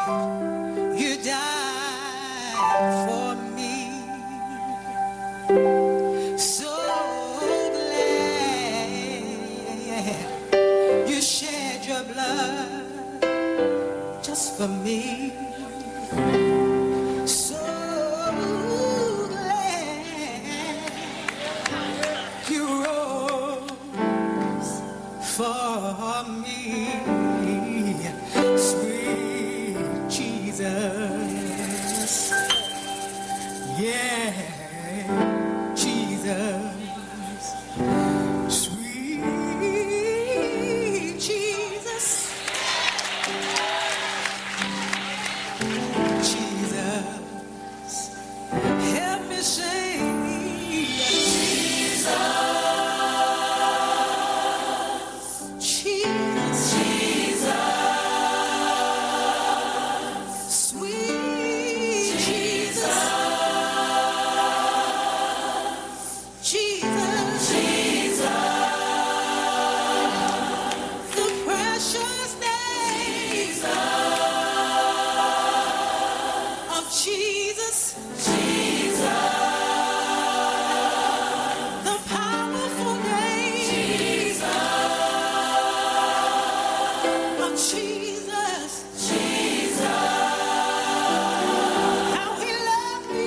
You died for me. So glad you shed your blood just for me. So glad you rose for me. Sweet Jesus. Yeah, Jesus. Sweet Jesus. Jesus. Help me sing. Jesus. Sweet Jesus. Jesus. The precious name of Jesus. The powerful name of Jesus. How he loved me.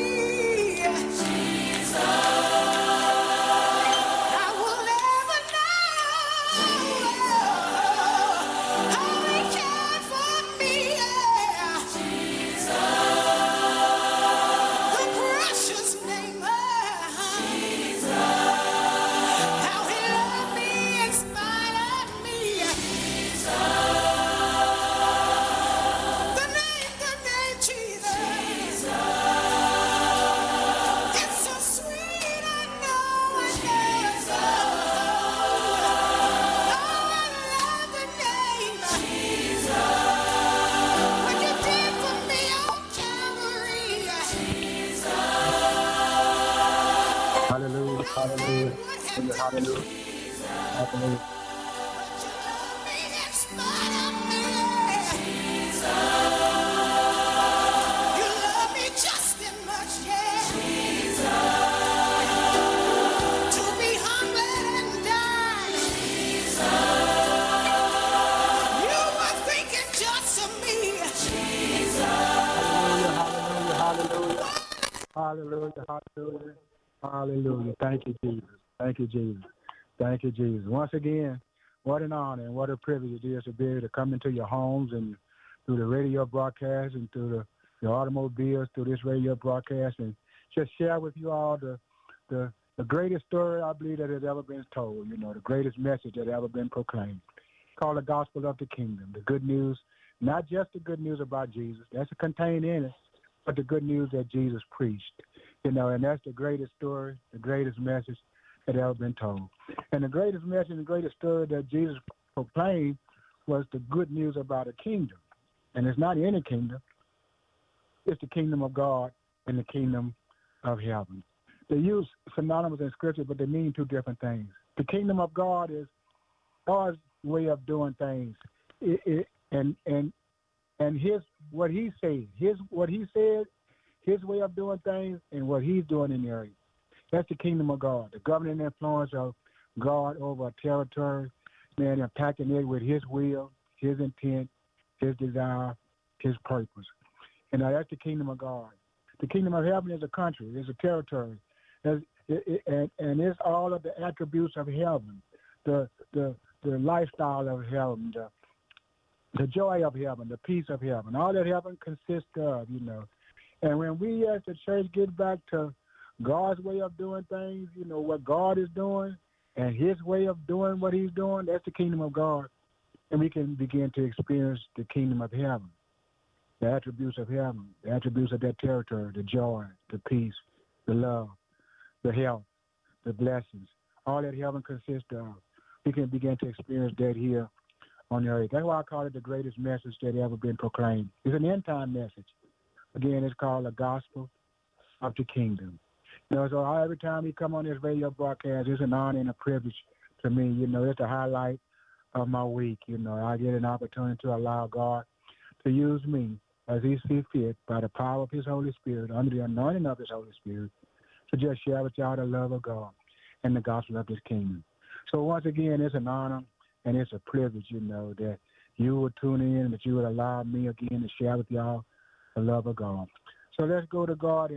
I will never know how he cared for me. The precious name of how he loved me in spite of me. The name Jesus. It's so sweet, I know, Oh, I love the name. What you did for me on Calvary. Hallelujah, No man hallelujah, would have hallelujah, done hallelujah, it. hallelujah. But you love me in spite of me. You love me just as much, to be humble and die. You were thinking just of me. Hallelujah, hallelujah, hallelujah, hallelujah, hallelujah, hallelujah. Thank you, Jesus. Thank you, Jesus. Thank you, Jesus. Once again, what an honor and what a privilege it is to be able to come into your homes and through the radio broadcast and through the automobiles, through this radio broadcast, and just share with you all the greatest story I believe that has ever been told, the greatest message that ever been proclaimed. Called the gospel of the kingdom, the good news, not just the good news about Jesus, that's contained in it, but the good news that Jesus preached, and that's the greatest story, the greatest message that ever been told. And the greatest message, the greatest story that Jesus proclaimed was the good news about a kingdom. And it's not any kingdom, it's the kingdom of God and the kingdom of heaven. They use synonymous in scripture, but they mean two different things. The kingdom of God is God's way of doing things, and his what he said, his way of doing things, and what he's doing in the earth. That's the kingdom of God, the governing influence of God over a territory, man, impacting it with his will, his intent, his desire, his purpose. And that's the kingdom of God. The kingdom of heaven is a country, is a territory, and it's all of the attributes of heaven, the lifestyle of heaven, the joy of heaven, the peace of heaven. All that heaven consists of, And when we as the church get back to God's way of doing things, what God is doing, and his way of doing what he's doing, that's the kingdom of God. And we can begin to experience the kingdom of heaven, the attributes of heaven, the attributes of that territory, the joy, the peace, the love, the health, the blessings, all that heaven consists of. We can begin to experience that here on the earth. That's why I call it the greatest message that ever been proclaimed. It's an end-time message. Again, it's called the gospel of the kingdom. So every time we come on this radio broadcast, it's an honor and a privilege to me. It's the highlight of my week. I get an opportunity to allow God to use me as he sees fit by the power of his Holy Spirit, under the anointing of his Holy Spirit, to just share with y'all the love of God and the gospel of his kingdom. So once again, it's an honor and it's a privilege, that you would tune in, that you would allow me again to share with y'all the love of God. So let's go to God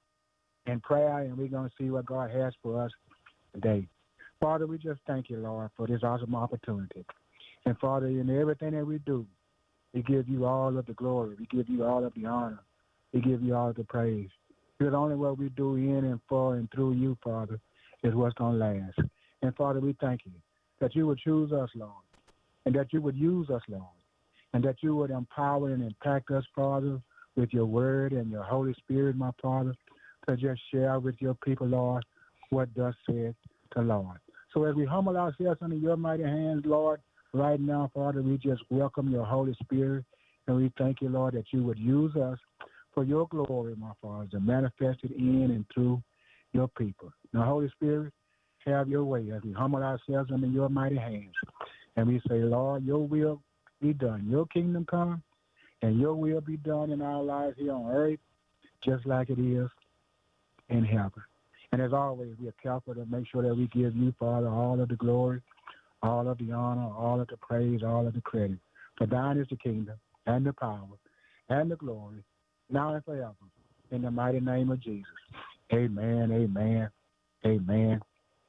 in prayer, and we're going to see what God has for us today. Father, we just thank you, Lord, for this awesome opportunity. And Father, in everything that we do, we give you all of the glory. We give you all of the honor. We give you all of the praise. Because only what we do in and for and through you, Father, is what's going to last. And Father, we thank you that you would choose us, Lord, and that you would use us, Lord, and that you would empower and impact us, Father, with your word and your Holy Spirit, my Father, to just share with your people, Lord, what thus said the Lord. So as we humble ourselves under your mighty hands, Lord, right now, Father, we just welcome your Holy Spirit, and we thank you, Lord, that you would use us for your glory, my Father, to manifest it in and through your people. Now, Holy Spirit, have your way as we humble ourselves under your mighty hands. And we say, Lord, your will be done. Your kingdom come, and your will be done in our lives here on earth, just like it is in heaven. And as always, we are careful to make sure that we give you, Father, all of the glory, all of the honor, all of the praise, all of the credit. For thine is the kingdom and the power and the glory, now and forever. In the mighty name of Jesus. Amen, amen, amen,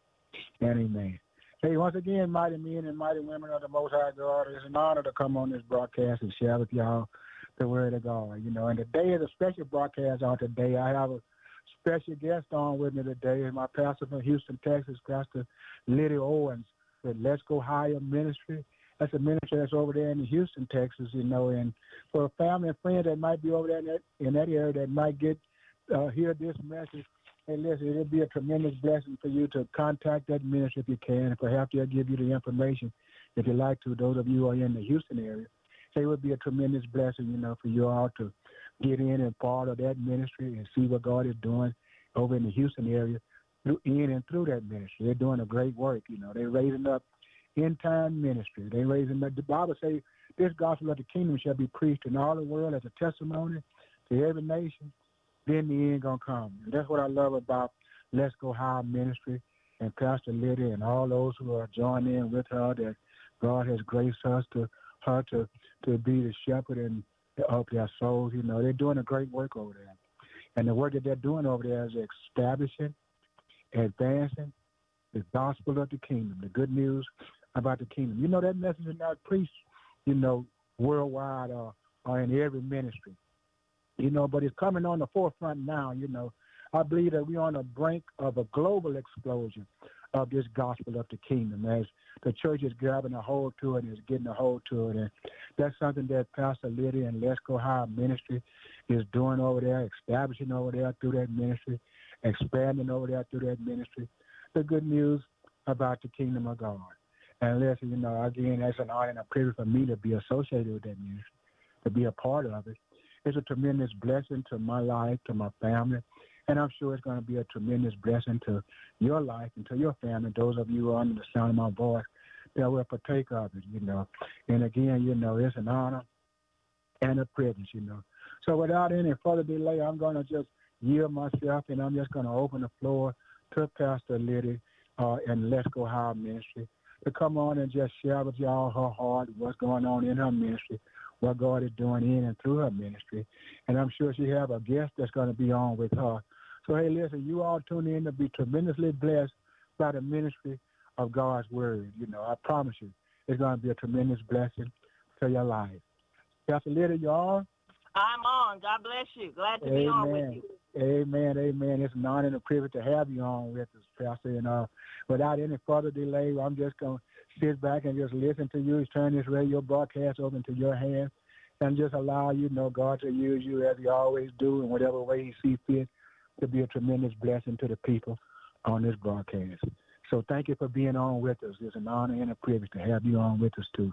and amen. Hey, once again, mighty men and mighty women of the Most High God, it's an honor to come on this broadcast and share with y'all the word of God. And today is a special broadcast on today. I have a special guest on with me today. My pastor from Houston, Texas, Pastor Lydia Owens, with Let's Go Higher Ministry. That's a ministry that's over there in Houston, Texas, and for family and friends that might be over there in that area that might hear this message, hey, listen, it'll be a tremendous blessing for you to contact that ministry if you can, and perhaps they'll give you the information if you like to. Those of you who are in the Houston area, it would be a tremendous blessing, for you all to get in and part of that ministry and see what God is doing over in the Houston area in and through that ministry. They're doing a great work, They're raising up end-time ministry. They're raising up. The Bible says this gospel of the kingdom shall be preached in all the world as a testimony to every nation. Then the end going to come. And that's what I love about Let's Go High Ministry and Pastor Lydia and all those who are joining in with her, that God has graced us to be the shepherd of their souls. They're doing a great work over there. And the work that they're doing over there is establishing, advancing the gospel of the kingdom, the good news about the kingdom. That message is not preached, worldwide or in every ministry. But it's coming on the forefront now, I believe that we're on the brink of a global explosion of this gospel of the kingdom as the church is grabbing a hold to it and is getting a hold to it. And that's something that Pastor Lydia and Let's Go High Ministry is doing over there, establishing over there through that ministry, expanding over there through that ministry. The good news about the kingdom of God. And listen, again, that's an honor and a privilege for me to be associated with that ministry, to be a part of it. It's a tremendous blessing to my life, to my family, and I'm sure it's going to be a tremendous blessing to your life and to your family, those of you who are under the sound of my voice that will partake of it, And again, it's an honor and a privilege, So without any further delay, I'm going to just yield myself, and I'm just going to open the floor to Pastor Lydia and Let's Go High Ministry to come on and just share with y'all her heart, what's going on in her ministry, what God is doing in and through her ministry. And I'm sure she have a guest that's going to be on with her. So, hey, listen, you all tune in to be tremendously blessed by the ministry of God's word. I promise you, it's going to be a tremendous blessing to your life. Pastor Lydia, you on? I'm on. God bless you. Glad to be on with you. Amen, amen. It's an honor and a privilege to have you on with us, Pastor. And without any further delay, I'm just going to sit back and just listen to you. Turn this radio broadcast over into your hands and just allow God to use you as he always do in whatever way he sees fit to be a tremendous blessing to the people on this broadcast. So thank you for being on with us. It's an honor and a privilege to have you on with us, too.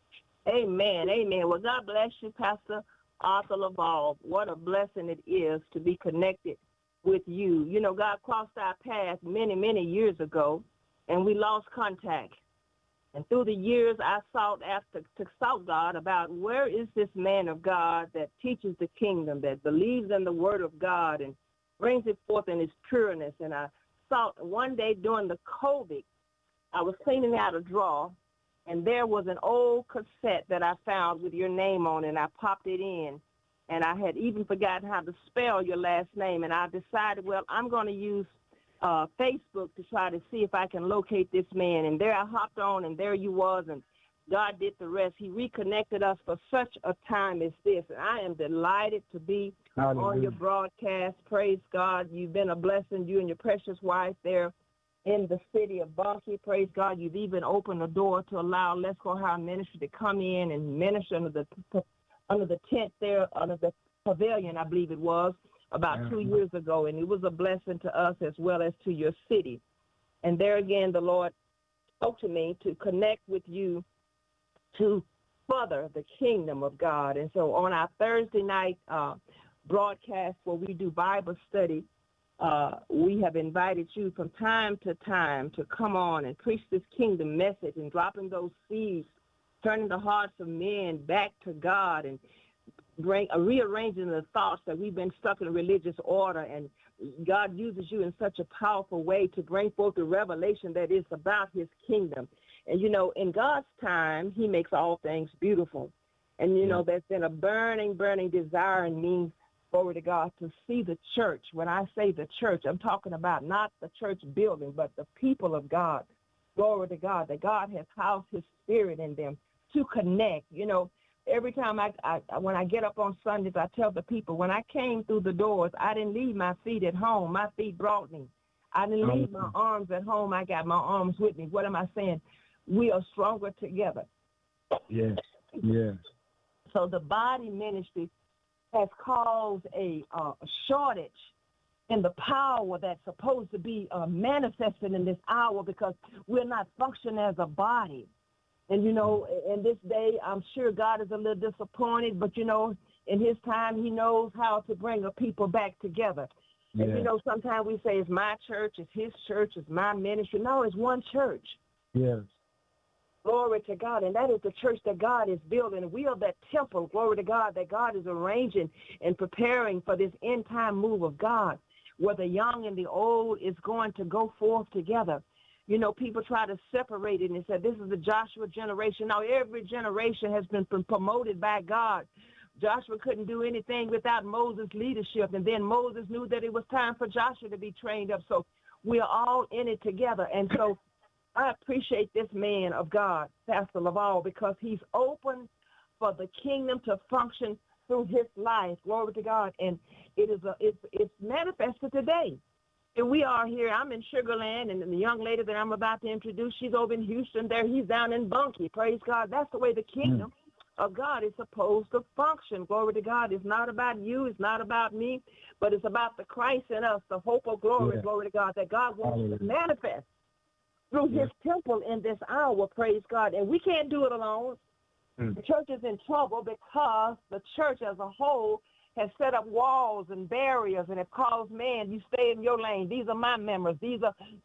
Amen, amen. Well, God bless you, Pastor Arthur Laval. What a blessing it is to be connected with you. God crossed our path many, many years ago, and we lost contact. And through the years, I sought God about where is this man of God that teaches the kingdom, that believes in the word of God and brings it forth in its pureness. And I sought one day during the COVID, I was cleaning out a drawer, and there was an old cassette that I found with your name on it, and I popped it in. And I had even forgotten how to spell your last name, and I decided, well, I'm going to use Facebook to try to see if I can locate this man. And there I hopped on, and there you was, and God did the rest. He reconnected us for such a time as this. And I am delighted to be on your broadcast. Praise God. You've been a blessing, you and your precious wife there in the city of Bunkie. Praise God. You've even opened the door to allow Let's Go High Ministry to come in and minister under the tent there, under the pavilion, I believe it was, about 2 years ago. And it was a blessing to us as well as to your city. And there again, the Lord spoke to me to connect with you to further the kingdom of God. And so on our Thursday night broadcast where we do Bible study, we have invited you from time to time to come on and preach this kingdom message and dropping those seeds, turning the hearts of men back to God and rearranging the thoughts that we've been stuck in religious order. And God uses you in such a powerful way to bring forth the revelation that is about his kingdom. And, you know, in God's time, he makes all things beautiful. And, you know, there's been a burning, burning desire in me, glory to God, to see the church. When I say the church, I'm talking about not the church building, but the people of God. Glory to God, that God has housed his spirit in them to connect. You know, every time when I get up on Sundays, I tell the people, when I came through the doors, I didn't leave my feet at home. My feet brought me. I didn't leave my arms at home. I got my arms with me. What am I saying? We are stronger together. Yes, yes. So the body ministry has caused a shortage in the power that's supposed to be manifested in this hour because we're not functioning as a body. And, you know, in this day, I'm sure God is a little disappointed, but, you know, in his time, he knows how to bring a people back together. And, you know, sometimes we say it's my church, it's his church, it's my ministry. No, it's one church. Yes. Glory to God. And that is the church that God is building. And we are that temple, glory to God, that God is arranging and preparing for this end time move of God, where the young and the old is going to go forth together. You know, people try to separate it and say, this is the Joshua generation. Now, every generation has been promoted by God. Joshua couldn't do anything without Moses' leadership. And then Moses knew that it was time for Joshua to be trained up. So we are all in it together. And so I appreciate this man of God, Pastor Laval, because he's open for the kingdom to function through his life. Glory to God. And it's manifested today. And we are here. I'm in Sugar Land, and the young lady that I'm about to introduce, she's over in Houston there. He's down in Bunkie. Praise God. That's the way the kingdom of God is supposed to function. Glory to God. It's not about you. It's not about me, but it's about the Christ in us, the hope of glory. Glory to God, that God wants to manifest through his temple in this hour. Praise God. And we can't do it alone. The church is in trouble because the church as a whole has set up walls and barriers and have caused man, you stay in your lane. These are my members. This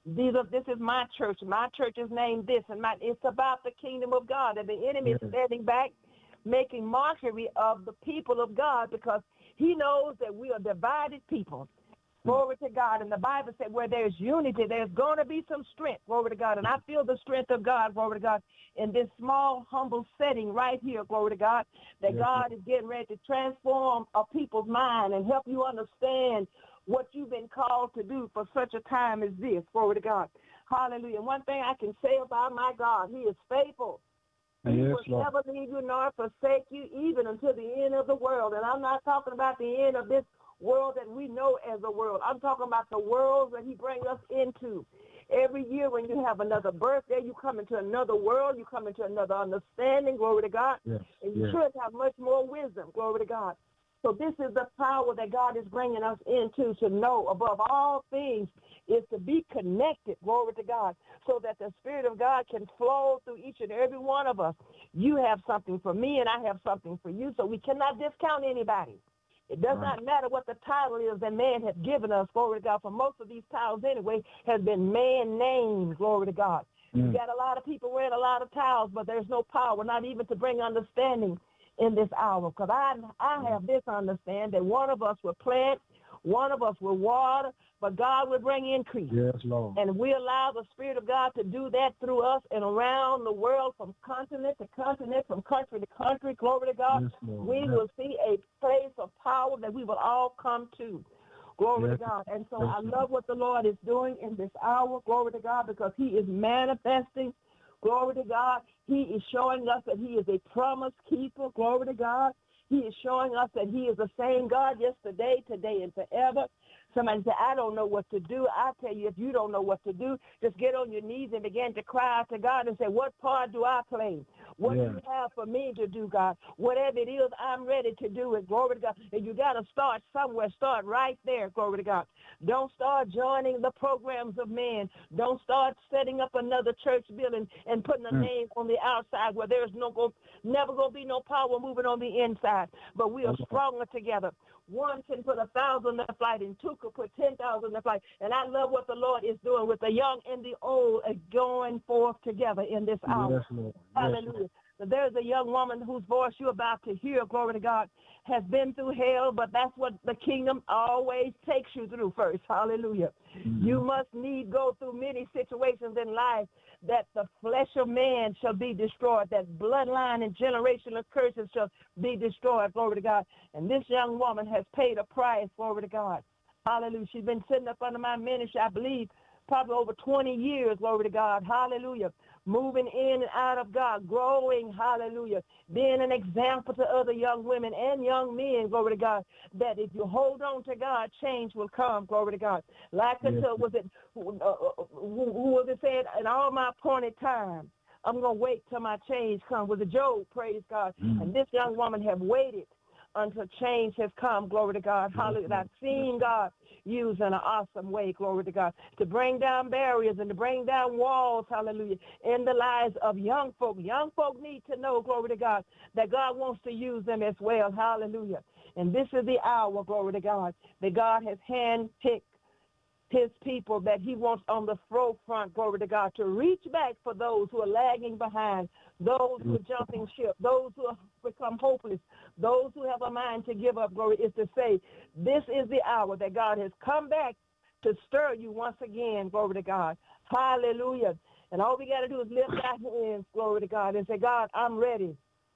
is my church. My church is named this. And it's about the kingdom of God. And the enemy is standing back, making mockery of the people of God because he knows that we are divided people. Glory to God. And the Bible said where there's unity, there's going to be some strength. Glory to God. And I feel the strength of God, glory to God, in this small, humble setting right here, glory to God, that God is getting ready to transform a people's mind and help you understand what you've been called to do for such a time as this. Glory to God. Hallelujah. And one thing I can say about my God, he is faithful. He will never leave you nor forsake you even until the end of the world. And I'm not talking about the end of this world that we know as a world. I'm talking about the world that he brings us into. Every year when you have another birthday, you come into another world, you come into another understanding, glory to God, and you should have much more wisdom, glory to God. So this is the power that God is bringing us into, to know above all things is to be connected, glory to God, so that the Spirit of God can flow through each and every one of us. You have something for me and I have something for you, so we cannot discount anybody. It does not matter what the title is that man has given us, glory to God, for most of these titles anyway has been man-named, glory to God. You got a lot of people wearing a lot of towels, but there's no power, not even to bring understanding in this hour. Because I have this understanding that one of us will plant, one of us will water, but God will bring increase. Yes, Lord. And we allow the Spirit of God to do that through us and around the world, from continent to continent, from country to country. Glory to God. Yes, Lord. We will see a place of power that we will all come to. Glory to God. And so I love what the Lord is doing in this hour. Glory to God, because he is manifesting. Glory to God. He is showing us that he is a promise keeper. Glory to God. He is showing us that he is the same God yesterday, today, and forever. Somebody said, I don't know what to do. I tell you, if you don't know what to do, just get on your knees and begin to cry out to God and say, what part do I play? What do you have for me to do, God? Whatever it is, I'm ready to do it. Glory to God. And you got to start somewhere. Start right there. Glory to God. Don't start joining the programs of men. Don't start setting up another church building and putting a name on the outside where there's never going to be no power moving on the inside. But we are stronger together. One can put 1,000 in flight, and two could put 10,000 in flight. And I love what the Lord is doing with the young and the old going forth together in this hour. Yes, Lord. Hallelujah. So there's a young woman whose voice you're about to hear, glory to God, has been through hell, but that's what the kingdom always takes you through first. Hallelujah. You must go through many situations in life that the flesh of man shall be destroyed, that bloodline and generational curses shall be destroyed, glory to God. And this young woman has paid a price, glory to God. Hallelujah. She's been sitting up under my ministry, I believe, probably over 20 years, glory to God. Hallelujah. Moving in and out of God, growing, hallelujah, being an example to other young women and young men, glory to God, that if you hold on to God, change will come, glory to God. Like until, who was it said, in all my appointed time, I'm going to wait till my change comes. Was it Job, praise God. And this young woman have waited until change has come, glory to God. Hallelujah. I've seen God use in an awesome way, glory to God, to bring down barriers and to bring down walls, hallelujah, in the lives of young folk. Young folk need to know, glory to God, that God wants to use them as well, hallelujah. And this is the hour, glory to God, that God has handpicked his people, that he wants on the forefront, glory to God, to reach back for those who are lagging behind, those who are jumping ship, those who have become hopeless, those who have a mind to give up, glory, is to say, this is the hour that God has come back to stir you once again, glory to God. Hallelujah. And all we got to do is lift our hands, glory to God, and say, God, I'm ready.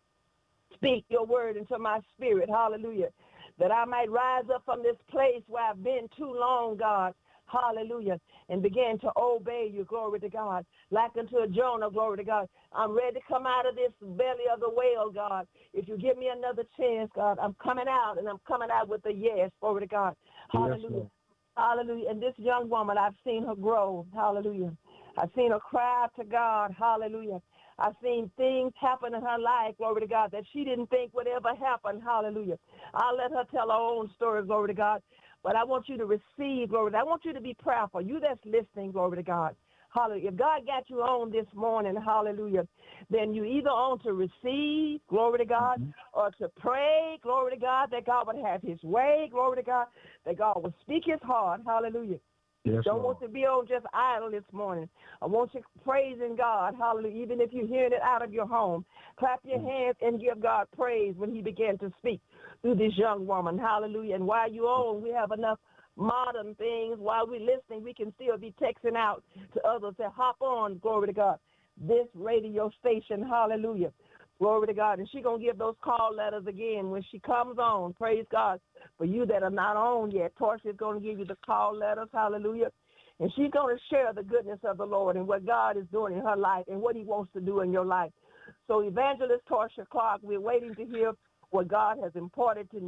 Speak your word into my spirit, hallelujah, that I might rise up from this place where I've been too long, God. Hallelujah. And begin to obey you, glory to God. Like unto a Jonah, glory to God. I'm ready to come out of this belly of the whale, God. If you give me another chance, God, I'm coming out, and I'm coming out with a yes, glory to God. Hallelujah. Yes, hallelujah. And this young woman, I've seen her grow. Hallelujah. I've seen her cry out to God. Hallelujah. I've seen things happen in her life, glory to God, that she didn't think would ever happen. Hallelujah. I'll let her tell her own story, glory to God. But I want you to receive, glory to God. I want you to be prayerful. You that's listening, glory to God. Hallelujah. If God got you on this morning, hallelujah, then you either on to receive, glory to God, or to pray, glory to God, that God would have his way, glory to God, that God would speak his heart, hallelujah. Yes, Don't want to be on just idle this morning. I want you praising God, hallelujah, even if you're hearing it out of your home. Clap your hands and give God praise when he began to speak through this young woman, hallelujah. And while you're on, we have enough modern things. While we're listening, we can still be texting out to others that hop on, glory to God, this radio station, hallelujah. Glory to God. And she's going to give those call letters again when she comes on. Praise God. For you that are not on yet, Torsha is going to give you the call letters. Hallelujah. And she's going to share the goodness of the Lord and what God is doing in her life and what he wants to do in your life. So Evangelist Torsha Clark, we're waiting to hear what God has imparted in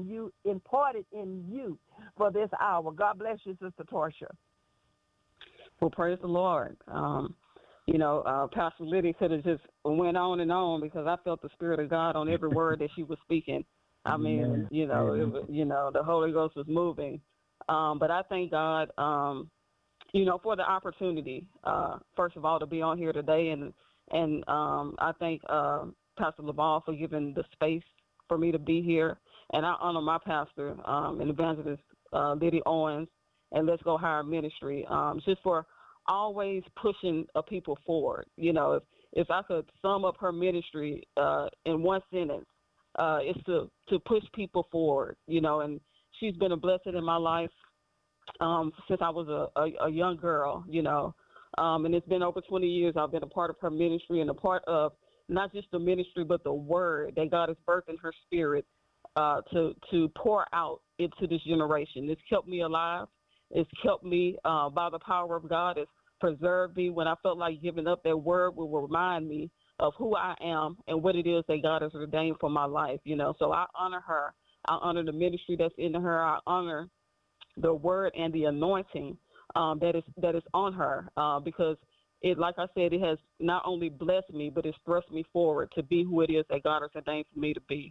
you for this hour. God bless you, Sister Torsha. Well, praise the Lord. Pastor Liddy could have just went on and on because I felt the Spirit of God on every word that she was speaking. I mean, the Holy Ghost was moving. But I thank God, for the opportunity, first of all, to be on here today. And I thank Pastor LaValle for giving the space for me to be here. And I honor my pastor and evangelist, Liddy Owens, and Let's Go Higher Ministry, just for always pushing people forward. If I could sum up her ministry in one sentence, it's to push people forward. And she's been a blessing in my life since I was a young girl. And it's been over 20 years I've been a part of her ministry and a part of not just the ministry but the word that God has birthed in her spirit to pour out into this generation. It's kept me alive. It's kept me by the power of God. It's preserved me when I felt like giving up. That word will remind me of who I am and what it is that God has ordained for my life. So I honor her. I honor the ministry that's in her. I honor the word and the anointing that is on her because it, like I said, it has not only blessed me, but it's thrust me forward to be who it is that God has ordained for me to be.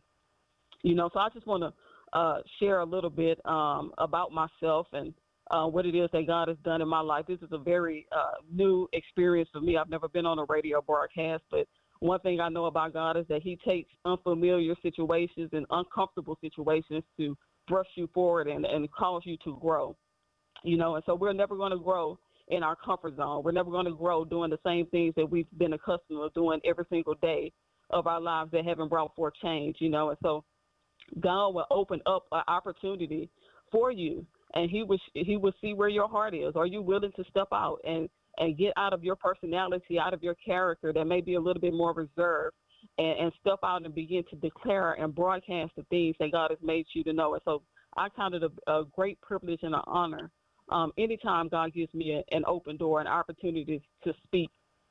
So I just want to share a little bit about myself and what it is that God has done in my life. This is a very new experience for me. I've never been on a radio broadcast, but one thing I know about God is that he takes unfamiliar situations and uncomfortable situations to thrust you forward and cause you to grow. And so we're never going to grow in our comfort zone. We're never going to grow doing the same things that we've been accustomed to doing every single day of our lives that haven't brought forth change, And so God will open up an opportunity for you, and he will see where your heart is. Are you willing to step out and get out of your personality, out of your character that may be a little bit more reserved, and step out and begin to declare and broadcast the things that God has made you to know? And so I count it a great privilege and an honor anytime God gives me an open door, an opportunity to speak.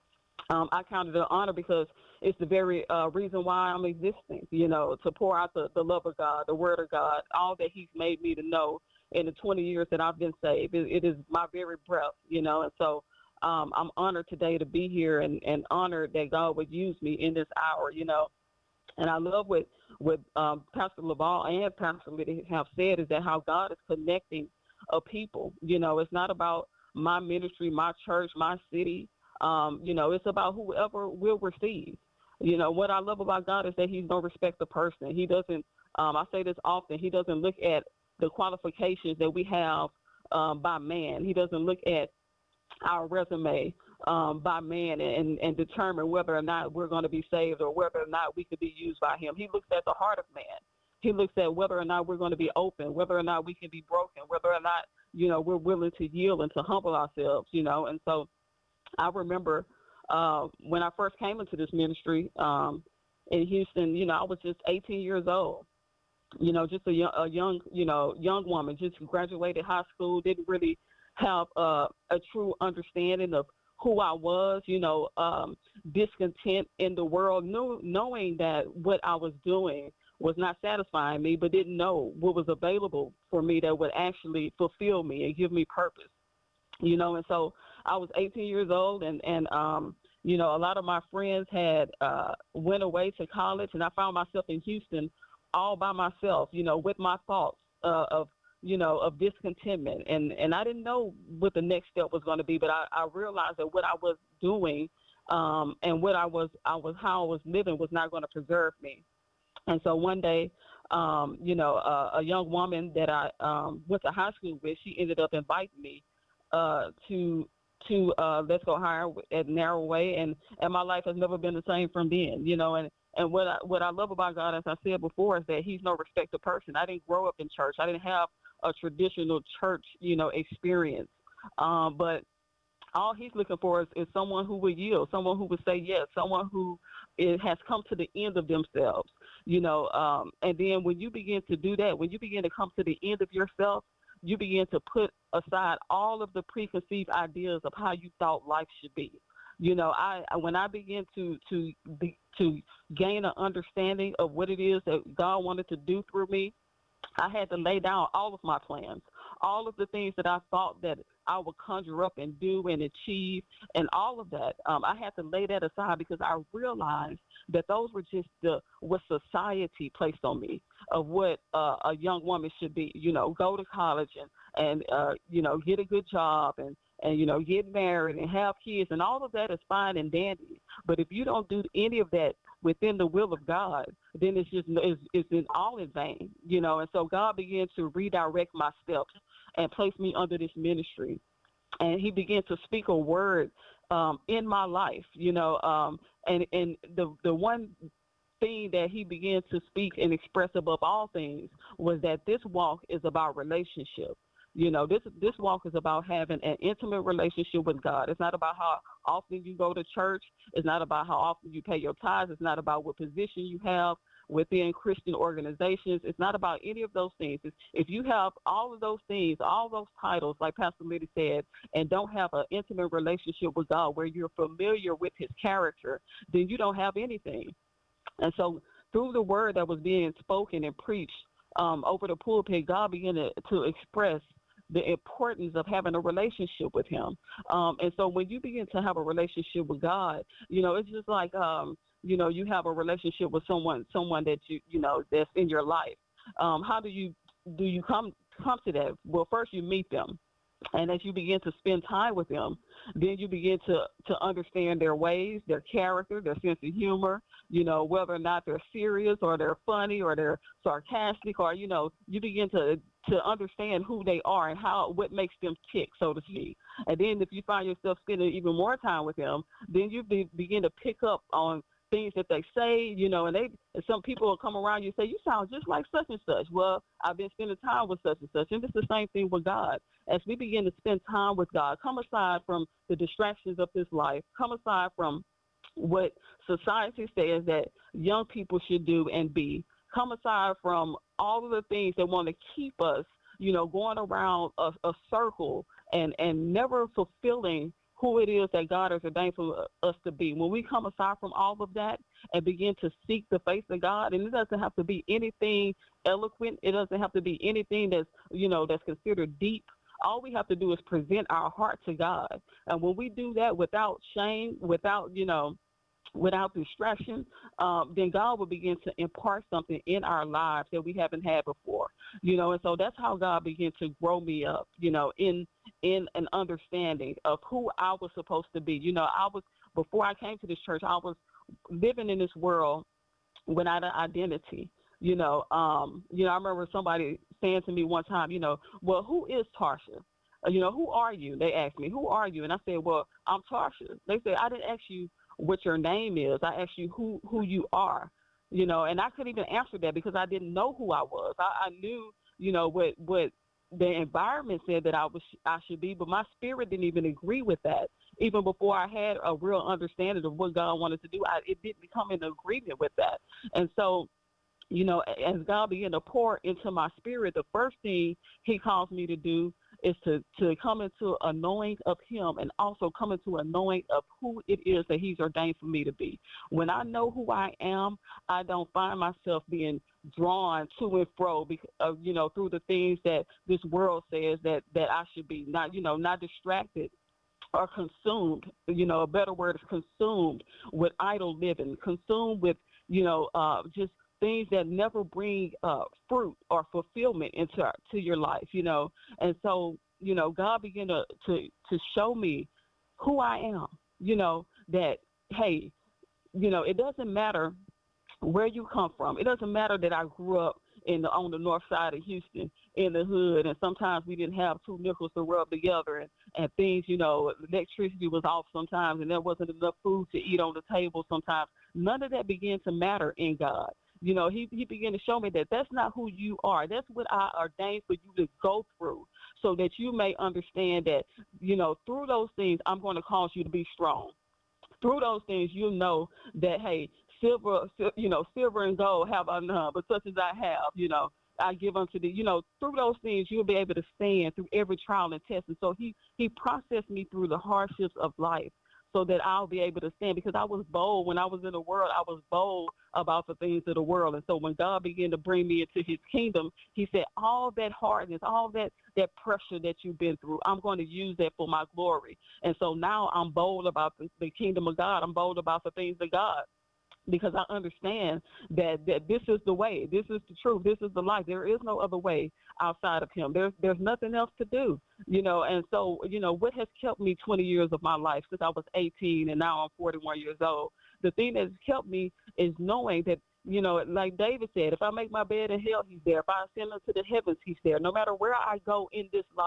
I count it an honor because it's the very reason why I'm existing, to pour out the love of God, the word of God, all that he's made me to know in the 20 years that I've been saved. It is my very breath, And so I'm honored today to be here and honored that God would use me in this hour, And I love what Pastor Laval and Pastor Liddy have said is that how God is connecting a people. It's not about my ministry, my church, my city. It's about whoever will receive. What I love about God is that he's no respect the person. He doesn't, I say this often, he doesn't look at the qualifications that we have by man. He doesn't look at our resume by man and determine whether or not we're going to be saved or whether or not we could be used by him. He looks at the heart of man. He looks at whether or not we're going to be open, whether or not we can be broken, whether or not, we're willing to yield and to humble ourselves, And so I remember when I first came into this ministry in Houston, I was just 18 years old, just a young woman, just graduated high school, didn't really have a true understanding of who I was, discontent in the world, knowing that what I was doing was not satisfying me, but didn't know what was available for me that would actually fulfill me and give me purpose, And so I was 18 years old and a lot of my friends had went away to college, and I found myself in Houston all by myself, with my thoughts of discontentment. And I didn't know what the next step was going to be, but I realized that what I was doing and what how I was living was not going to preserve me. And so one day, a young woman that I went to high school with, she ended up inviting me to Let's Go Higher at Narrow Way, and my life has never been the same from then, And what I love about God, as I said before, is that he's no respecter person. I didn't grow up in church. I didn't have a traditional church, experience. But all he's looking for is someone who will yield, someone who will say yes, someone who has come to the end of themselves, and then when you begin to do that, when you begin to come to the end of yourself, you begin to put aside all of the preconceived ideas of how you thought life should be. When I began to gain an understanding of what it is that God wanted to do through me, I had to lay down all of my plans, all of the things that I thought that I would conjure up and do and achieve, and all of that. I had to lay that aside because I realized that those were just what society placed on me of what a young woman should be. Go to college and get a good job and get married and have kids, and all of that is fine and dandy. But if you don't do any of that within the will of God, then it's all in vain, And so God began to redirect my steps and place me under this ministry. and he began to speak a word in my life, and the one thing that he began to speak and express above all things was that this walk is about relationship. This walk is about having an intimate relationship with God. It's not about how often you go to church. It's not about how often you pay your tithes. It's not about what position you have within Christian organizations. It's not about any of those things. If you have all of those things, all those titles, like Pastor Liddy said, and don't have an intimate relationship with God where you're familiar with his character, then you don't have anything. And so through the word that was being spoken and preached over the pulpit, God began to express the importance of having a relationship with him. And so when you begin to have a relationship with God, it's just like, you have a relationship with someone that that's in your life. How do you come to that? Well, first you meet them. And as you begin to spend time with them, then you begin to understand their ways, their character, their sense of humor, whether or not they're serious or they're funny or they're sarcastic, or, you begin to understand who they are and what makes them tick, so to speak. And then if you find yourself spending even more time with them, then you begin to pick up on things that they say, and some people will come around you and say, you sound just like such and such. Well, I've been spending time with such and such. And it's the same thing with God. As we begin to spend time with God, come aside from the distractions of this life, come aside from what society says that young people should do and be, come aside from all of the things that want to keep us, going around a circle and never fulfilling who it is that God has ordained for us to be. When we come aside from all of that and begin to seek the face of God, and it doesn't have to be anything eloquent, it doesn't have to be anything that's considered deep. All we have to do is present our heart to God. And when we do that without shame, without distraction, then God will begin to impart something in our lives that we haven't had before, and so that's how God began to grow me up, in an understanding of who I was supposed to be. Before I came to this church, I was living in this world without an identity. I remember somebody saying to me one time, well, who is Tarsha? Who are you? They asked me, who are you? And I said, well, I'm Tarsha. They said, I didn't ask you what your name is. I asked you who you are, and I couldn't even answer that because I didn't know who I was. I knew, what the environment said that I should be, but my spirit didn't even agree with that. Even before I had a real understanding of what God wanted to do, it didn't come in agreement with that. And so, as God began to pour into my spirit, the first thing he calls me to do is to come into a knowing of him and also come into a knowing of who it is that he's ordained for me to be. When I know who I am, I don't find myself being drawn to and fro, through the things that this world says that I should be, not distracted or consumed. A better word is consumed with idle living, consumed with, just things that never bring fruit or fulfillment into your life, And so, God began to show me who I am, that, hey, it doesn't matter where you come from. It doesn't matter that I grew up on the north side of Houston in the hood, and sometimes we didn't have two nickels to rub together, and things, electricity was off sometimes, and there wasn't enough food to eat on the table sometimes. None of that began to matter in God. He began to show me that that's not who you are. That's what I ordained for you to go through so that you may understand that, through those things, I'm going to cause you to be strong. Through those things, you'll know that, hey, silver and gold have I none, but such as I have, I give unto thee. Through those things, you'll be able to stand through every trial and test. And so he processed me through the hardships of life, so that I'll be able to stand, because I was bold. When I was in the world, I was bold about the things of the world. And so when God began to bring me into his kingdom, he said, all that hardness, all that pressure that you've been through, I'm going to use that for my glory. And so now I'm bold about the kingdom of God. I'm bold about the things of God, because I understand that this is the way, this is the truth, this is the life. There is no other way outside of him. There's nothing else to do, And so, what has kept me 20 years of my life, since I was 18 and now I'm 41 years old, the thing that's kept me is knowing that, like David said, if I make my bed in hell, he's there. If I ascend into the heavens, he's there. No matter where I go in this life,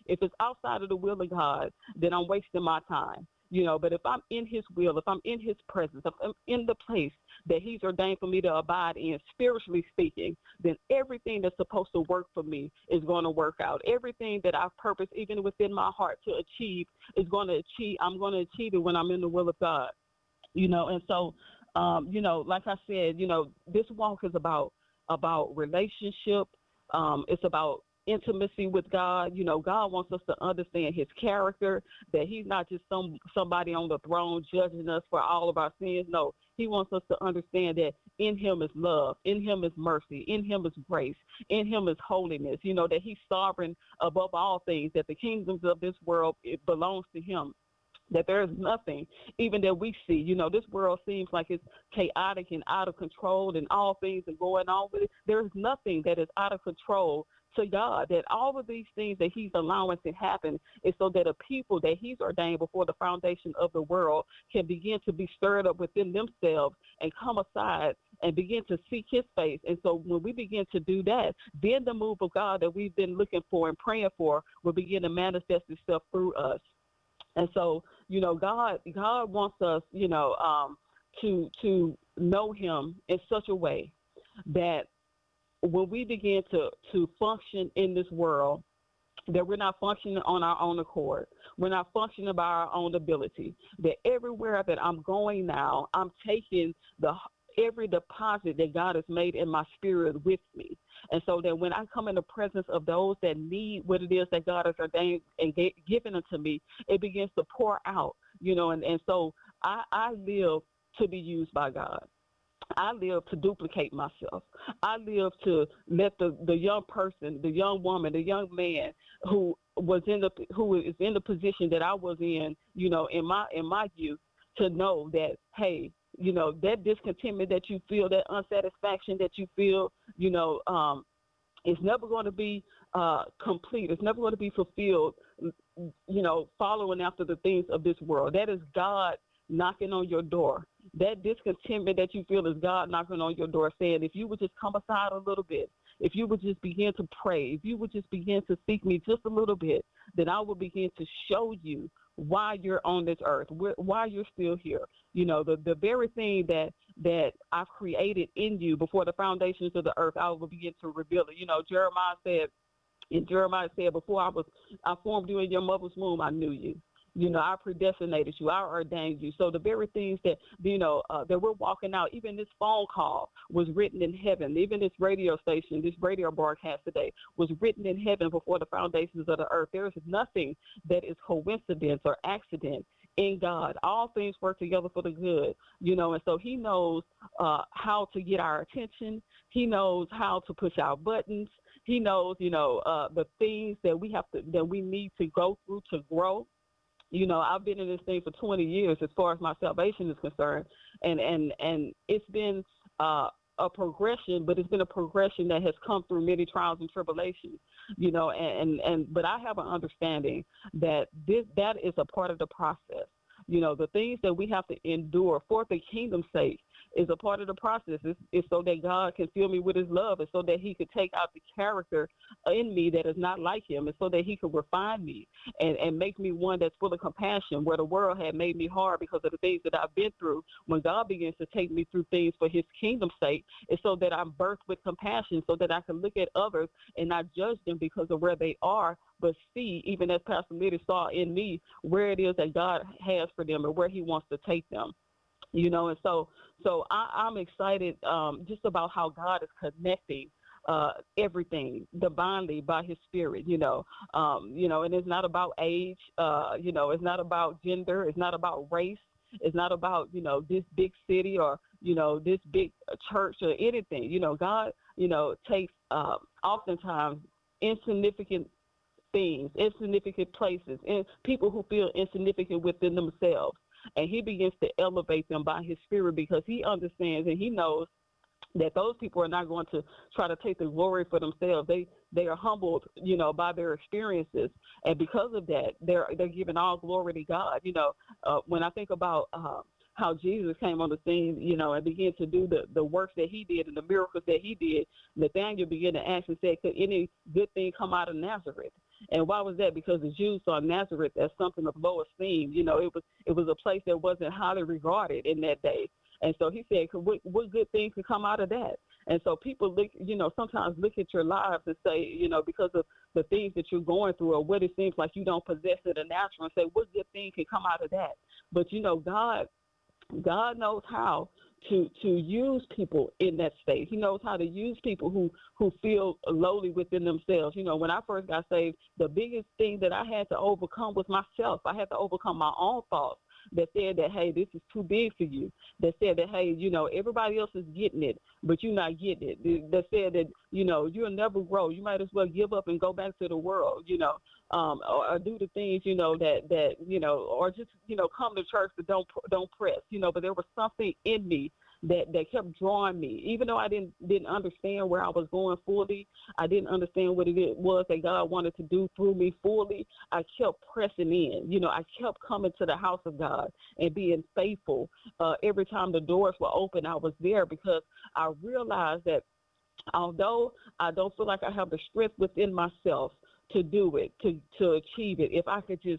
If it's outside of the will of God, then I'm wasting my time. But if I'm in his will, if I'm in his presence, if I'm in the place that he's ordained for me to abide in, spiritually speaking, then everything that's supposed to work for me is going to work out. Everything that I've purposed, even within my heart, to achieve is going to achieve. I'm going to achieve it when I'm in the will of God. And so, like I said, this walk is about relationship. It's about intimacy with God. God wants us to understand his character, that he's not just somebody on the throne judging us for all of our sins. No, he wants us to understand that in him is love, in him is mercy, in him is grace, in him is holiness, that he's sovereign above all things, that the kingdoms of this world, it belongs to him. That there is nothing even that we see. This world seems like it's chaotic and out of control and all things are going on with it. There is nothing that is out of control to God, that all of these things that he's allowing to happen is so that a people that he's ordained before the foundation of the world can begin to be stirred up within themselves and come aside and begin to seek his face. And so when we begin to do that, then the move of God that we've been looking for and praying for will begin to manifest itself through us. And so, God wants us, to know him in such a way that when we begin to function in this world, that we're not functioning on our own accord. We're not functioning by our own ability. That everywhere that I'm going now, I'm taking every deposit that God has made in my spirit with me. And so that when I come in the presence of those that need what it is that God has ordained and given unto me, it begins to pour out, and so I live to be used by God. I live to duplicate myself. I live to let the young person, the young woman, the young man who is in the position that I was in, in my youth, to know that, hey, that discontentment that you feel, that unsatisfaction that you feel, it's never going to be complete. It's never going to be fulfilled, following after the things of this world. That is God knocking on your door. That discontentment that you feel is God knocking on your door saying, if you would just come aside a little bit, if you would just begin to pray, if you would just begin to seek me just a little bit, then I will begin to show you why you're on this earth, why you're still here. The very thing that I've created in you before the foundations of the earth, I will begin to reveal it. Jeremiah said, before I formed you in your mother's womb, I knew you. I predestinated you. I ordained you. So the very things that, that we're walking out, even this phone call was written in heaven. Even this radio station, this radio broadcast today was written in heaven before the foundations of the earth. There is nothing that is coincidence or accident in God. All things work together for the good, and so he knows how to get our attention. He knows how to push our buttons. He knows, the things that we need to go through to grow. I've been in this thing for 20 years as far as my salvation is concerned, and it's been a progression, but it's been a progression that has come through many trials and tribulations, but I have an understanding that that is a part of the process. The things that we have to endure for the kingdom's sake is a part of the process. It's so that God can fill me with his love. It's so that he could take out the character in me that is not like him. It's so that he could refine me and make me one that's full of compassion, where the world had made me hard because of the things that I've been through. When God begins to take me through things for his kingdom's sake, it's so that I'm birthed with compassion, so that I can look at others and not judge them because of where they are, but see, even as Pastor Liddy saw in me, where it is that God has for them and where he wants to take them. And so I'm excited just about how God is connecting everything divinely by his spirit, and it's not about age, it's not about gender, it's not about race, it's not about, this big city or, this big church or anything. God, takes oftentimes insignificant things, insignificant places, and people who feel insignificant within themselves. And he begins to elevate them by his spirit, because he understands and he knows that those people are not going to try to take the glory for themselves. They are humbled, by their experiences. And because of that, they're giving all glory to God. When I think about how Jesus came on the scene, you know, and began to do the works that he did and the miracles that he did, Nathanael began to ask and say, could any good thing come out of Nazareth? And why was that? Because the Jews saw Nazareth as something of low esteem. You know, it was a place that wasn't highly regarded in that day. And so he said, what good thing could come out of that? And so people look, you know, sometimes look at your lives and say, you know, because of the things that you're going through or what it seems like you don't possess in the natural, and say, what good thing can come out of that? But, you know, God knows how to use people in that state. He knows how to use people who feel lowly within themselves. You know, when I first got saved, the biggest thing that I had to overcome was myself. I had to overcome my own thoughts that said that, hey, this is too big for you. That said that, hey, you know, everybody else is getting it, but you're not getting it. That said that, you know, you'll never grow. You might as well give up and go back to the world, you know, or do the things, you know, that you know, or just, you know, come to church but don't press, you know. But there was something in me that kept drawing me, even though I didn't understand where I was going fully. I didn't understand what it was that God wanted to do through me fully. I kept pressing in. You know, I kept coming to the house of God and being faithful. Every time the doors were open, I was there, because I realized that although I don't feel like I have the strength within myself to do it, to achieve it, if I could just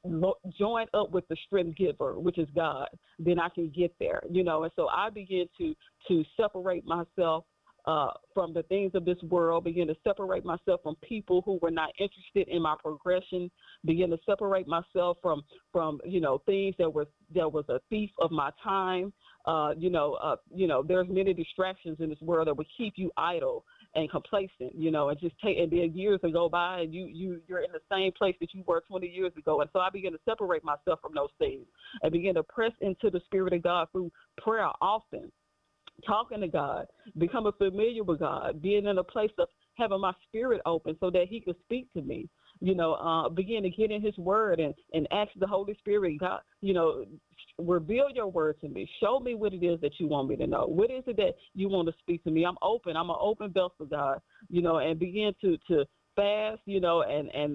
join up with the strength giver, which is God, then I can get there, you know. And so I began to separate myself from the things of this world, begin to separate myself from people who were not interested in my progression, begin to separate myself from you know, things that was a thief of my time. You know, there's many distractions in this world that would keep you idle and complacent, you know, and then years will go by and you're in the same place that you were 20 years ago. And so I began to separate myself from those things and begin to press into the Spirit of God through prayer often, talking to God, becoming familiar with God, being in a place of having my spirit open so that he could speak to me, you know, begin to get in his word and ask the Holy Spirit, God, you know, reveal your word to me. Show me what it is that you want me to know. What is it that you want to speak to me? I'm open. I'm an open vessel, God, you know, and begin to fast, you know, and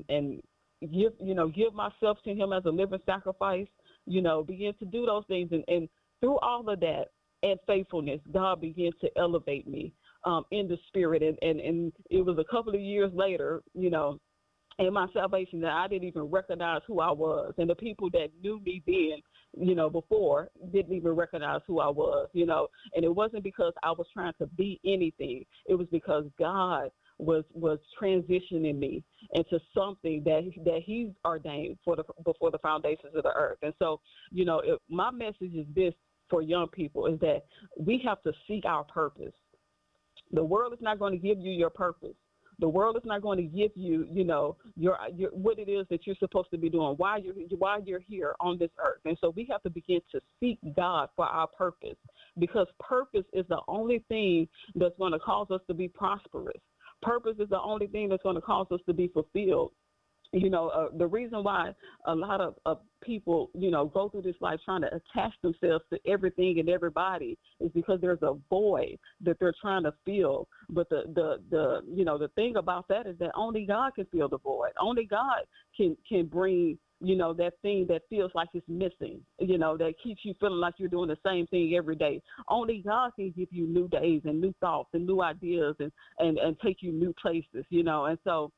give myself to him as a living sacrifice, you know, begin to do those things. And through all of that and faithfulness, God began to elevate me in the spirit. And it was a couple of years later, you know, in my salvation, that I didn't even recognize who I was. And the people that knew me then, you know, before, didn't even recognize who I was, you know. And it wasn't because I was trying to be anything. It was because God was transitioning me into something that he's ordained before the foundations of the earth. And so, you know, my message is this for young people, is that we have to seek our purpose. The world is not going to give you your purpose. The world is not going to give you, you know, your what it is that you're supposed to be doing, why you're here on this earth. And so we have to begin to seek God for our purpose, because purpose is the only thing that's going to cause us to be prosperous. Purpose is the only thing that's going to cause us to be fulfilled. You know, the reason why a lot of people, you know, go through this life trying to attach themselves to everything and everybody is because there's a void that they're trying to fill. But the thing about that is that only God can fill the void. Only God can bring, you know, that thing that feels like it's missing, you know, that keeps you feeling like you're doing the same thing every day. Only God can give you new days and new thoughts and new ideas and take you new places, you know. And so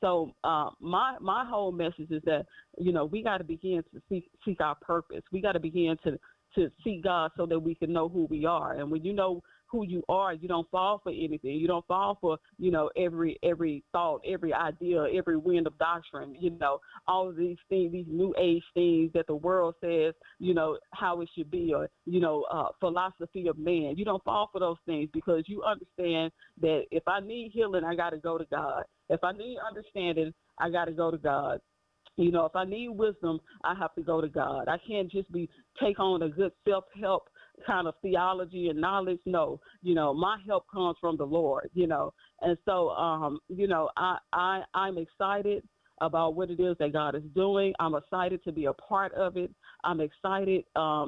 my whole message is that, you know, we got to begin to seek our purpose. We got to begin to seek God so that we can know who we are. And when you know who you are, you don't fall for anything. You don't fall for, you know, every thought, every idea, every wind of doctrine, you know, all of these things, these new age things that the world says, you know, how it should be, or, you know, philosophy of man. You don't fall for those things, because you understand that if I need healing, I got to go to God. If I need understanding, I got to go to God. You know, if I need wisdom, I have to go to God. I can't just take on a good self-help kind of theology and knowledge. No, you know, my help comes from the Lord, you know. And so, you know, I'm excited about what it is that God is doing. I'm excited to be a part of it. I'm excited,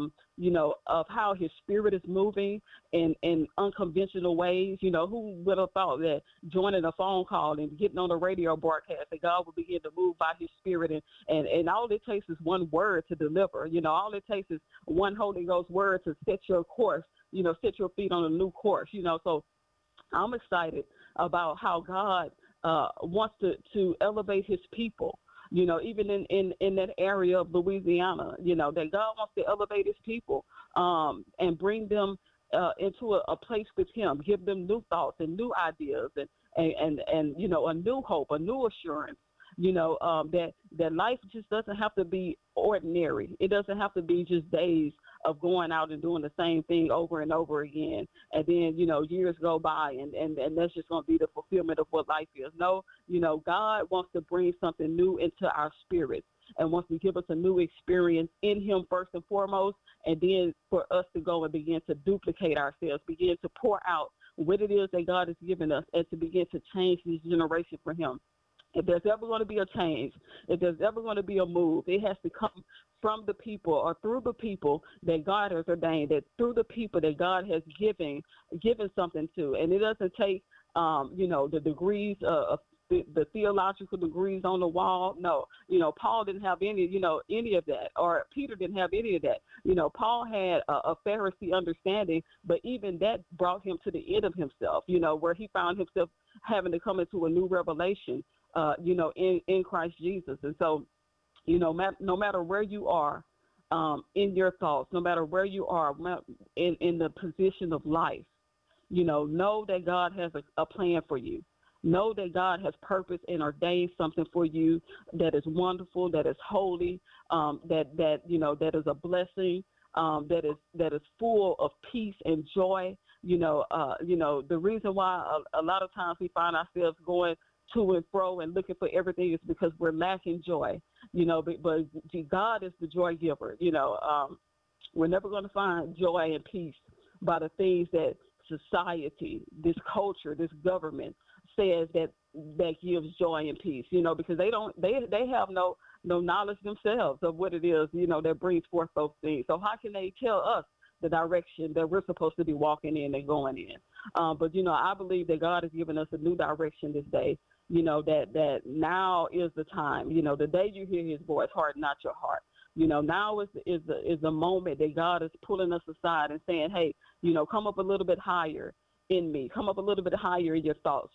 of how his spirit is moving in unconventional ways. Who would have thought that joining a phone call and getting on a radio broadcast, that God will begin to move by his spirit. And all it takes is one word to deliver. All it takes is one Holy Ghost word to set your course, set your feet on a new course. So I'm excited about how God wants to elevate his people, even in that area of Louisiana, that God wants to elevate his people and bring them into a place with him, give them new thoughts and new ideas and a new hope, a new assurance, that life just doesn't have to be ordinary. It doesn't have to be just days of going out and doing the same thing over and over again. And then, years go by and that's just going to be the fulfillment of what life is. No, God wants to bring something new into our spirits and wants to give us a new experience in him first and foremost, and then for us to go and begin to duplicate ourselves, begin to pour out what it is that God has given us, and to begin to change this generation for him. If there's ever going to be a change, if there's ever going to be a move, it has to come from the people or through the people that God has ordained, that through the people that God has given something to. And it doesn't take, the degrees of the theological degrees on the wall. No, Paul didn't have any of that, or Peter didn't have any of that. Paul had a Pharisee understanding, but even that brought him to the end of himself, where he found himself having to come into a new revelation, in Christ Jesus. And so, no matter where you are in your thoughts, no matter where you are in the position of life, know that God has a plan for you. Know that God has purposed and ordained something for you that is wonderful, that is holy, that is a blessing, that is full of peace and joy. The reason why a lot of times we find ourselves going to and fro and looking for everything is because we're lacking joy. But God is the joy giver. We're never going to find joy and peace by the things that society, this culture, this government says that gives joy and peace, because they have no knowledge themselves of what it is, that brings forth those things. So how can they tell us the direction that we're supposed to be walking in and going in? But I believe that God has given us a new direction this day, that now is the time, the day you hear his voice, harden not your heart. Now is the moment that God is pulling us aside and saying, hey, come up a little bit higher in me, come up a little bit higher in your thoughts.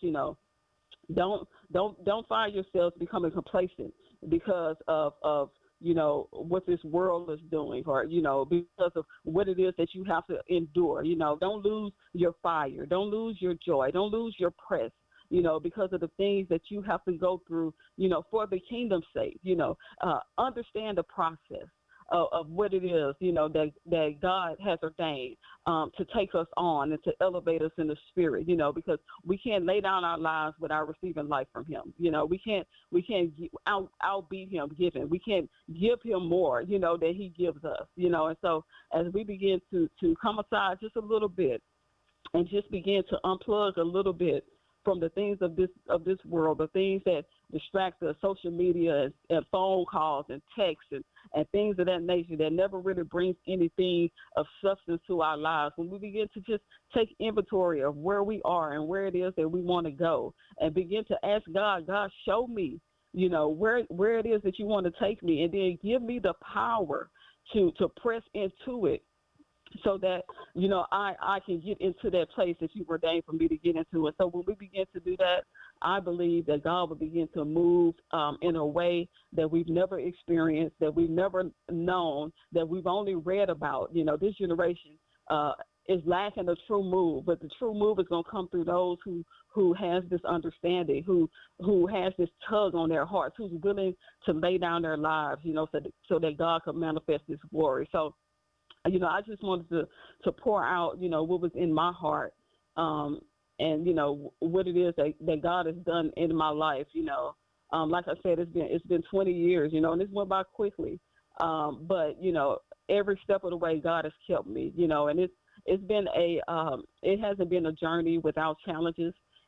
Don't find yourselves becoming complacent because of what this world is doing, or because of what it is that you have to endure. Don't lose your fire, don't lose your joy, don't lose your press, because of the things that you have to go through, for the kingdom's sake. Understand the process of what it is, that God has ordained to take us on and to elevate us in the spirit, because we can't lay down our lives without receiving life from him. We can't outbeat him giving. We can't give him more, than he gives us, and so as we begin to come aside just a little bit and just begin to unplug a little bit from the things of this world, the things that distract us, social media and phone calls and texts and things of that nature that never really brings anything of substance to our lives. When we begin to just take inventory of where we are and where it is that we want to go, and begin to ask God, show me, where it is that you want to take me, and then give me the power to press into it, so that, I can get into that place that you ordained for me to get into. And so when we begin to do that, I believe that God will begin to move in a way that we've never experienced, that we've never known, that we've only read about. This generation is lacking a true move, but the true move is going to come through those who has this understanding, who has this tug on their hearts, who's willing to lay down their lives, so that God can manifest his glory. So, I just wanted to pour out, what was in my heart, and, what it is that God has done in my life. Like I said, it's been 20 years, and this went by quickly. But, every step of the way, God has kept me, and it's been it hasn't been a journey without challenges.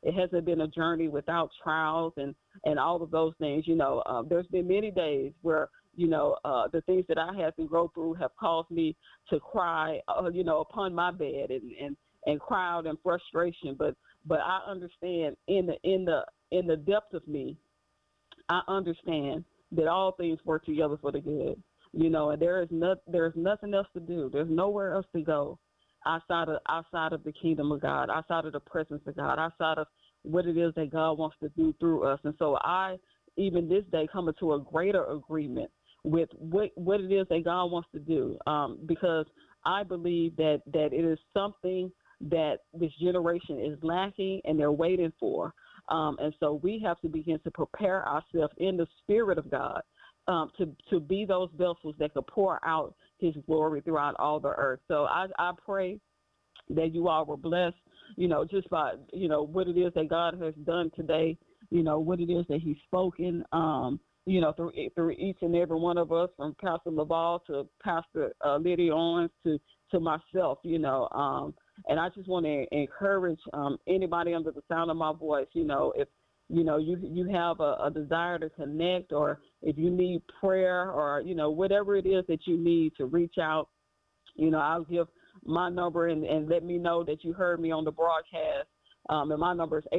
it hasn't been a journey without trials and all of those things. There's been many days where, the things that I had to go through have caused me to cry, upon my bed and cry out in frustration. But I understand in the depth of me, I understand that all things work together for the good. And there's nothing else to do. There's nowhere else to go outside of the kingdom of God, outside of the presence of God, outside of what it is that God wants to do through us. And so I, even this day, come into a greater agreement with what it is that God wants to do, because I believe that it is something that this generation is lacking and they're waiting for. And so we have to begin to prepare ourselves in the Spirit of God to be those vessels that could pour out his glory throughout all the earth. So I pray that you all were blessed, just by, what it is that God has done today, what it is that he's spoken, through each and every one of us, from Pastor Laval to Pastor Lydia Owens to myself, and I just want to encourage anybody under the sound of my voice, if, you have a desire to connect, or if you need prayer, or, whatever it is that you need to reach out, I'll give my number and let me know that you heard me on the broadcast. And my number is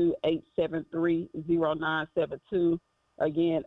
832-873-0972. Again,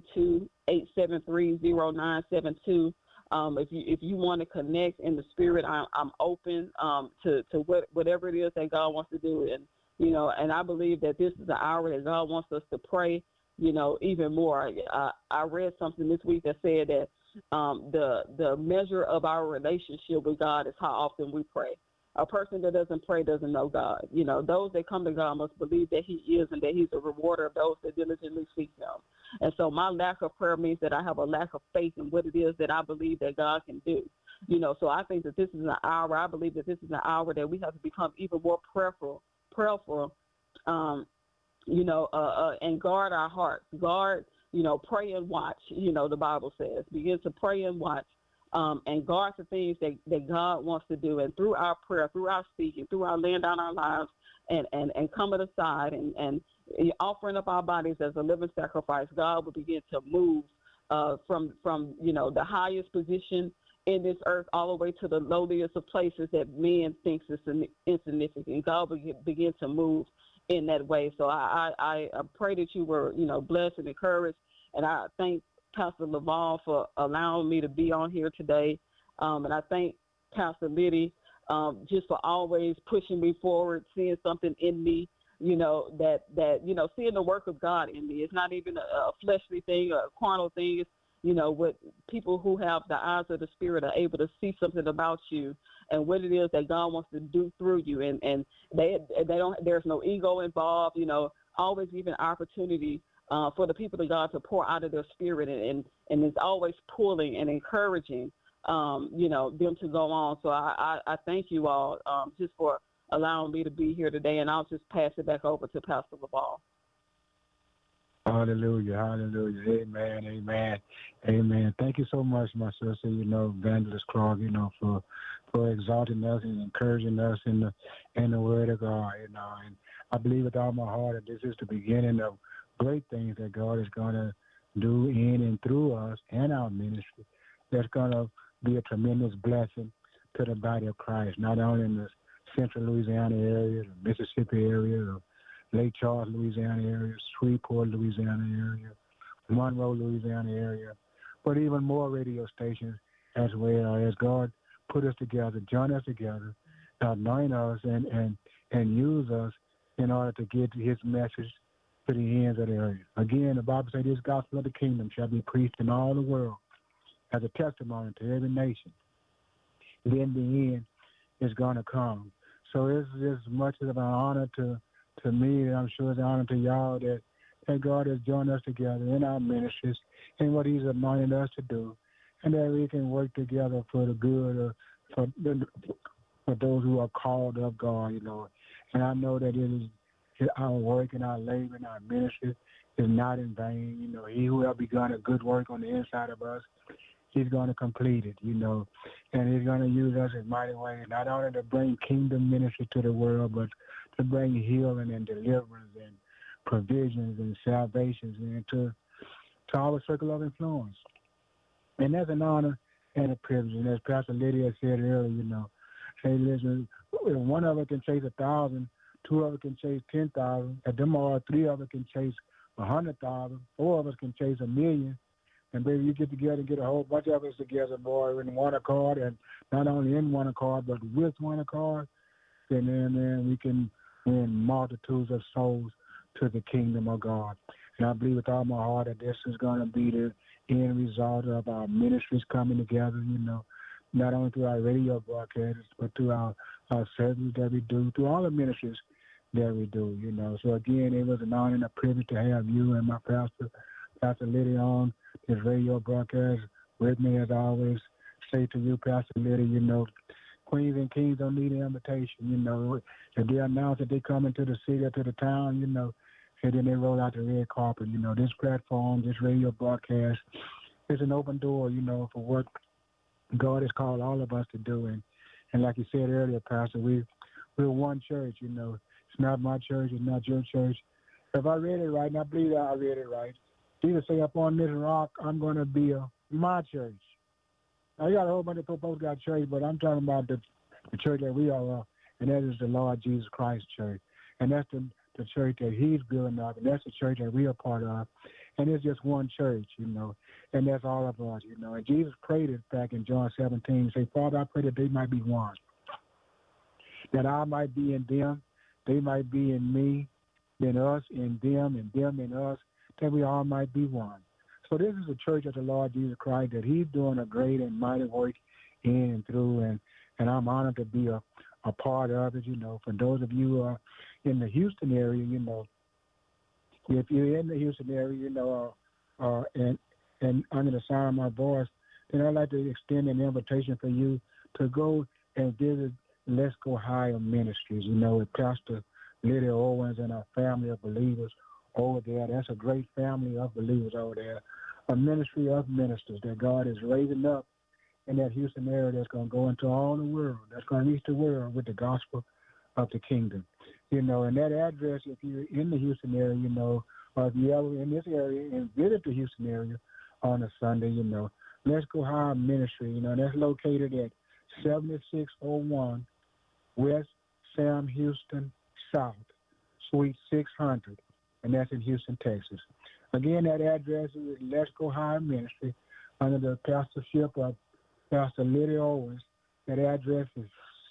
832-873-0972. If you want to connect in the Spirit, I'm open to whatever it is that God wants to do. And, and I believe that this is the hour that God wants us to pray, even more. I read something this week that said that the measure of our relationship with God is how often we pray. A person that doesn't pray doesn't know God. Those that come to God must believe that he is and that he's a rewarder of those that diligently seek him. And so my lack of prayer means that I have a lack of faith in what it is that I believe that God can do. So I think that this is an hour. I believe that this is an hour that we have to become even more prayerful, and guard our hearts. Guard, pray and watch, the Bible says. Begin to pray and watch. And guard the things that God wants to do. And through our prayer, through our speaking, through our laying down our lives and coming aside and offering up our bodies as a living sacrifice, God will begin to move from the highest position in this earth all the way to the lowliest of places that men thinks is insignificant. God will begin to move in that way. So I pray that you were, blessed and encouraged. And I thank Pastor Laval for allowing me to be on here today. And I thank Pastor Liddy just for always pushing me forward, seeing something in me, that seeing the work of God in me. It's not even a fleshly thing or a carnal thing. It's, what people who have the eyes of the Spirit are able to see something about you and what it is that God wants to do through you. And there's no ego involved, always giving opportunity for the people of God to pour out of their spirit, and it's always pulling and encouraging, them to go on. So I thank you all just for allowing me to be here today, and I'll just pass it back over to Pastor Laval. Hallelujah, hallelujah, amen, amen, amen. Thank you so much, my sister, Evangelist Clark, for exalting us and encouraging us in the Word of God, and I believe with all my heart that this is the beginning of great things that God is going to do in and through us and our ministry. That's going to be a tremendous blessing to the body of Christ, not only in the central Louisiana area, the Mississippi area, the Lake Charles, Louisiana area, Shreveport, Louisiana area, Monroe, Louisiana area, but even more radio stations as well, as God put us together, join us together, anoint us, and use us in order to get his message to the ends of the earth. Again, the Bible says this gospel of the kingdom shall be preached in all the world as a testimony to every nation. Then the end is going to come. So it's as much of an honor to me, and I'm sure it's an honor to y'all that God has joined us together in our ministries and what he's anointed us to do, and that we can work together for the good for those who are called of God, And I know that it is our work and our labor and our ministry is not in vain. He who has begun a good work on the inside of us, he's going to complete it, and he's going to use us in mighty ways, not only to bring kingdom ministry to the world, but to bring healing and deliverance and provisions and salvations into our circle of influence. And that's an honor and a privilege. And as Pastor Lydia said earlier, hey, listen, one of us can chase 1,000, two of us can chase 10,000, and them all three of us can chase 100,000, four of us can chase 1,000,000. And baby, you get together and get a whole bunch of us together, boy, in one accord, and not only in one accord, but with one accord. And then we can win multitudes of souls to the kingdom of God. And I believe with all my heart that this is going to be the end result of our ministries coming together, not only through our radio broadcasts, but through our services that we do, through all the ministries that we do, So, again, it was an honor and a privilege to have you and my pastor, Pastor Lydia, on this radio broadcast with me. As I always say to you, Pastor Lydia, queens and kings don't need an invitation, If they announce that they come into the city or to the town, and then they roll out the red carpet, This platform, this radio broadcast is an open door, for what God has called all of us to do. And like you said earlier, Pastor, we're one church, It's not my church, it's not your church. If I read it right, and I believe that I read it right, Jesus say, upon this rock, I'm going to build my church. Now, you got a whole bunch of people got church, but I'm talking about the church that we are, and that is the Lord Jesus Christ church. And that's the church that he's building up, and that's the church that we are part of. And it's just one church, and that's all of us, And Jesus prayed it back in John 17, say, Father, I pray that they might be one, that I might be in them, they might be in me, in us, in them in us, that we all might be one. So this is a church of the Lord Jesus Christ that he's doing a great and mighty work in and through, and I'm honored to be a part of it, For those of you who are in the Houston area, if you're in the Houston area, and under the sound of my voice, then I'd like to extend an invitation for you to go and visit Let's Go Higher Ministries, with Pastor Lydia Owens and our family of believers over there. That's a great family of believers over there, a ministry of ministers that God is raising up in that Houston area that's going to go into all the world, that's going to reach the world with the gospel of the kingdom. And that address, if you're in the Houston area, or if you're ever in this area and visit the Houston area on a Sunday, Let's Go Higher Ministry, that's located at 7601 West Sam Houston South, Suite 600, and that's in Houston, Texas. Again, that address is Let's Go Higher Ministry under the pastorship of Pastor Lydia Owens. That address is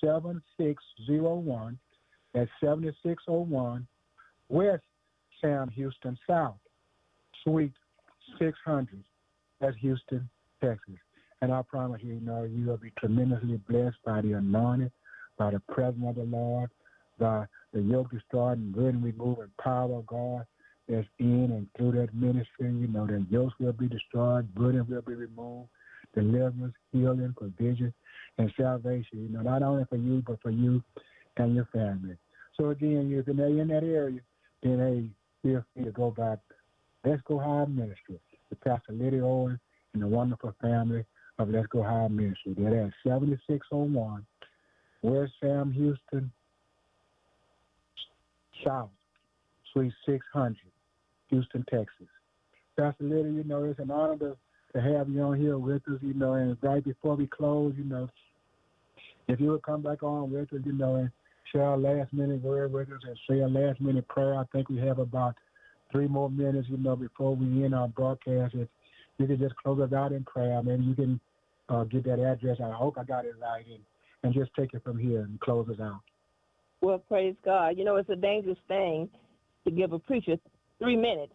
7601, that's 7601 West Sam Houston South, Suite 600, that's Houston, Texas. And I promise you, you will be tremendously blessed by the anointing, by the presence of the Lord, by the yoke destroying, good and removing power of God that's in and through that ministry. The yokes will be destroyed, burden will be removed, deliverance, healing, provision, and salvation, not only for you, but for you and your family. So again, if you're in that area, then hey, feel free to go back. Let's Go Higher Ministry with Pastor Lydia Owens and the wonderful family of Let's Go Higher Ministry. They're at 7601 West Sam Houston South, Suite 600, Houston, Texas. Pastor Lydia, it's an honor to have you on here with us, and right before we close, if you would come back on with us, and share a last-minute word with us and say a last-minute prayer. I think we have about 3 more minutes, before we end our broadcast. If you could just close us out in prayer, maybe you can get that address. I hope I got it right, and just take it from here and close us out. Well, praise God. It's a dangerous thing to give a preacher 3 minutes.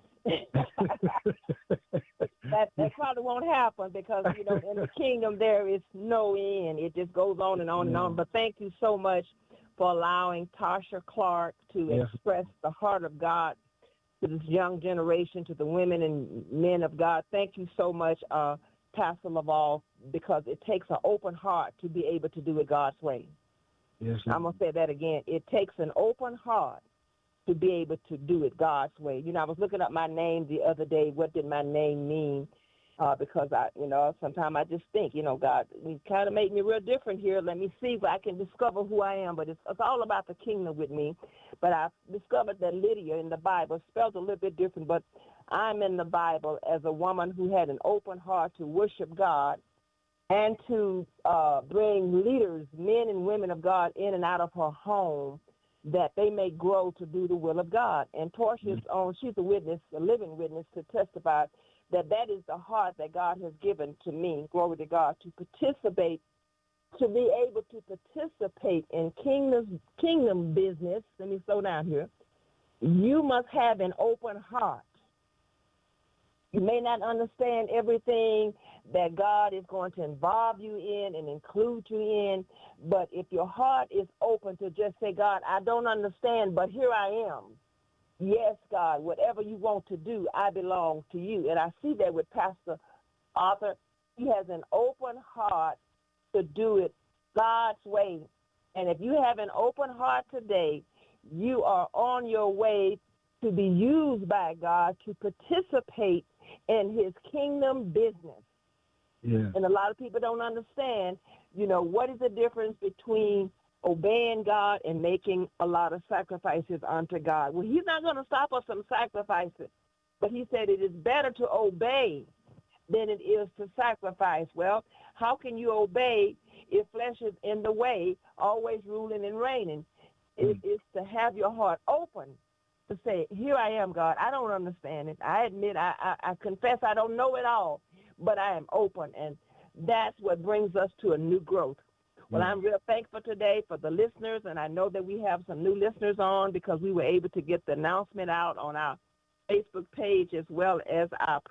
that probably won't happen because, in the kingdom there is no end. It just goes on and on and on. But thank you so much for allowing Tasha Clark to express the heart of God to this young generation, to the women and men of God. Thank you so much, Pastor Laval, because it takes an open heart to be able to do it God's way. Yes, I'm going to say that again. It takes an open heart to be able to do it God's way. I was looking up my name the other day. What did my name mean? because sometimes I just think, God, you kind of made me real different here. Let me see if I can discover who I am. But it's all about the kingdom with me. But I discovered that Lydia in the Bible spelled a little bit different, but I'm in the Bible as a woman who had an open heart to worship God and to bring leaders, men and women of God, in and out of her home that they may grow to do the will of God. And Portia's she's a witness, a living witness, to testify that is the heart that God has given to me, glory to God, to participate, to be able to participate in kingdom business. Let me slow down here. You must have an open heart. You may not understand everything that God is going to involve you in and include you in, but if your heart is open to just say, God, I don't understand, but here I am. Yes, God, whatever you want to do, I belong to you. And I see that with Pastor Arthur. He has an open heart to do it God's way. And if you have an open heart today, you are on your way to be used by God to participate in his kingdom business. Yeah. And a lot of people don't understand, what is the difference between obeying God and making a lot of sacrifices unto God. Well, he's not going to stop us from sacrificing, but he said it is better to obey than it is to sacrifice. Well, how can you obey if flesh is in the way, always ruling and reigning? It is to have your heart open to say, here I am, God. I don't understand it. I admit, I confess I don't know it all, but I am open, and that's what brings us to a new growth. Well, I'm real thankful today for the listeners, and I know that we have some new listeners on because we were able to get the announcement out on our Facebook page as well as our